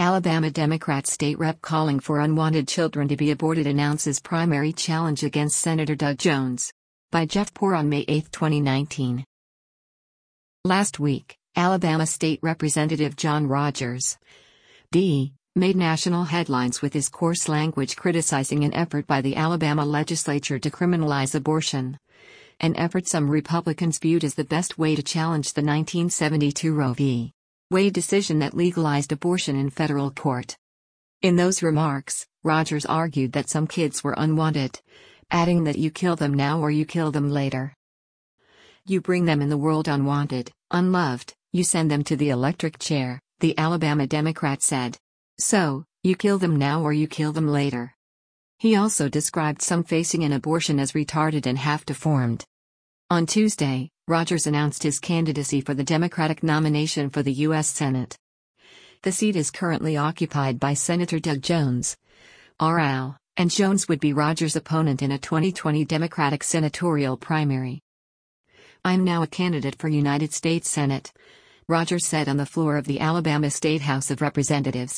Alabama Democrat state rep calling for unwanted children to be aborted announces primary challenge against Senator Doug Jones. By Jeff Poore on May 8, 2019. Last week, Alabama State Representative John Rogers, D., made national headlines with his coarse language criticizing an effort by the Alabama legislature to criminalize abortion. An effort some Republicans viewed as the best way to challenge the 1972 Roe v. Wade decision that legalized abortion in federal court. In those remarks, Rogers argued that some kids were unwanted, adding that you kill them now or you kill them later. You bring them in the world unwanted, unloved, you send them to the electric chair, the Alabama Democrat said. So, you kill them now or you kill them later. He also described some facing an abortion as retarded and half-deformed. On Tuesday, Rogers announced his candidacy for the Democratic nomination for the U.S. Senate. The seat is currently occupied by Senator Doug Jones, R.L., and Jones would be Rogers' opponent in a 2020 Democratic senatorial primary. "I'm now a candidate for United States Senate," Rogers said on the floor of the Alabama State House of Representatives.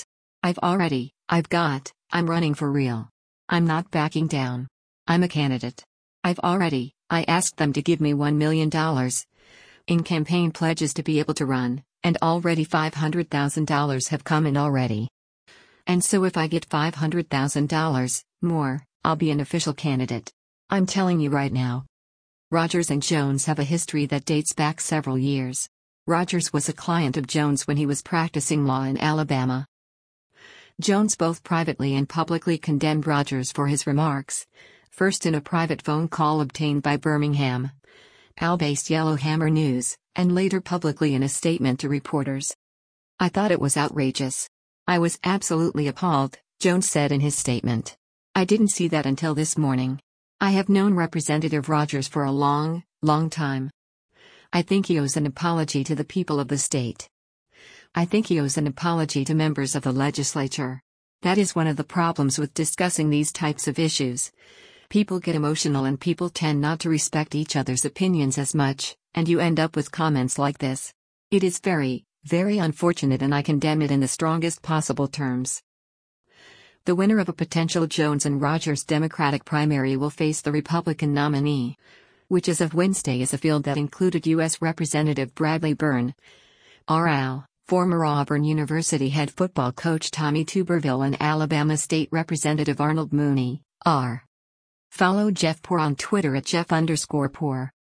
I'm running for real. I'm not backing down. I'm a candidate. I asked them to give me $1 million in campaign pledges to be able to run, and already $500,000 have come in already. And so if I get $500,000 more, I'll be an official candidate. I'm telling you right now." Rogers and Jones have a history that dates back several years. Rogers was a client of Jones when he was practicing law in Alabama. Jones both privately and publicly condemned Rogers for his remarks, first in a private phone call obtained by Birmingham, Al-based Yellowhammer News, and later publicly in a statement to reporters. "I thought it was outrageous. I was absolutely appalled," Jones said in his statement. "I didn't see that until this morning. I have known Representative Rogers for a long, long time. I think he owes an apology to the people of the state. I think he owes an apology to members of the legislature. That is one of the problems with discussing these types of issues. People get emotional and people tend not to respect each other's opinions as much, and you end up with comments like this. It is very, very unfortunate and I condemn it in the strongest possible terms." The winner of a potential Jones and Rogers Democratic primary will face the Republican nominee, which as of Wednesday is a field that included U.S. Representative Bradley Byrne, R.L., former Auburn University head football coach Tommy Tuberville and Alabama State Representative Arnold Mooney, R. Follow Jeff Poore on Twitter at Jeff_Poore.